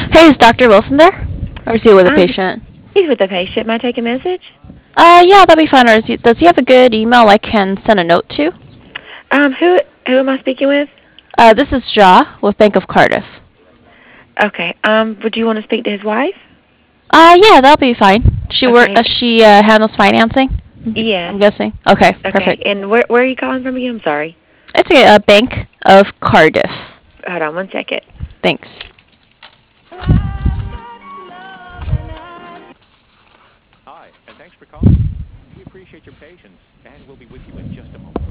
Hey, is Dr. Wilson there? Or is he with a Um, patient? he's with the patient. May I take a message? Yeah, that'd be fine. Or does he have a good email I can send a note to? Who am I speaking with? This is Ja with Bank of Cardiff. Okay. Would you want to speak to his wife? Yeah, that'll be fine. Okay. She handles financing. Yes. I'm guessing. Okay, Okay. perfect. And where are you calling from again? I'm sorry. It's okay. Bank of Cardiff. Hold on one second. Thanks. Hi, and thanks for calling. We appreciate your patience, and we'll be with you in just a moment.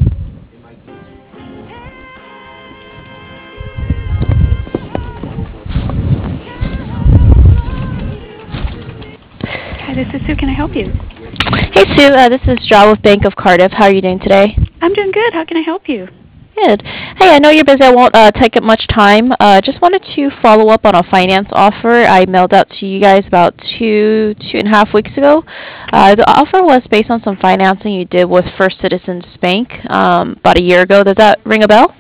Hi, this is Sue. Can I help you? Hey, Sue. This is Ja with Bank of Cardiff. How are you doing today? I'm doing good. How can I help you? Good. Hey, I know you're busy. I won't take up much time. Just wanted to follow up on a finance offer I mailed out to you guys about 2.5 weeks ago. The offer was based on some financing you did with First Citizens Bank about a year ago. Does that ring a bell?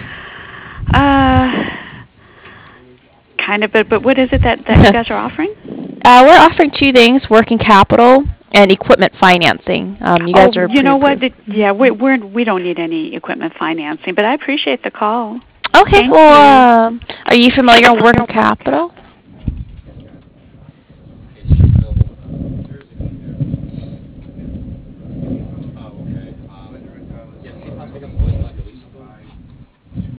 Uh, kind of, but what is it that you guys are offering? We're offering two things: working capital and equipment financing. You Oh, guys are you know what? pre-approved. Yeah, we don't need any equipment financing, but I appreciate the call. Okay. Thank you. Well, are you familiar with working capital?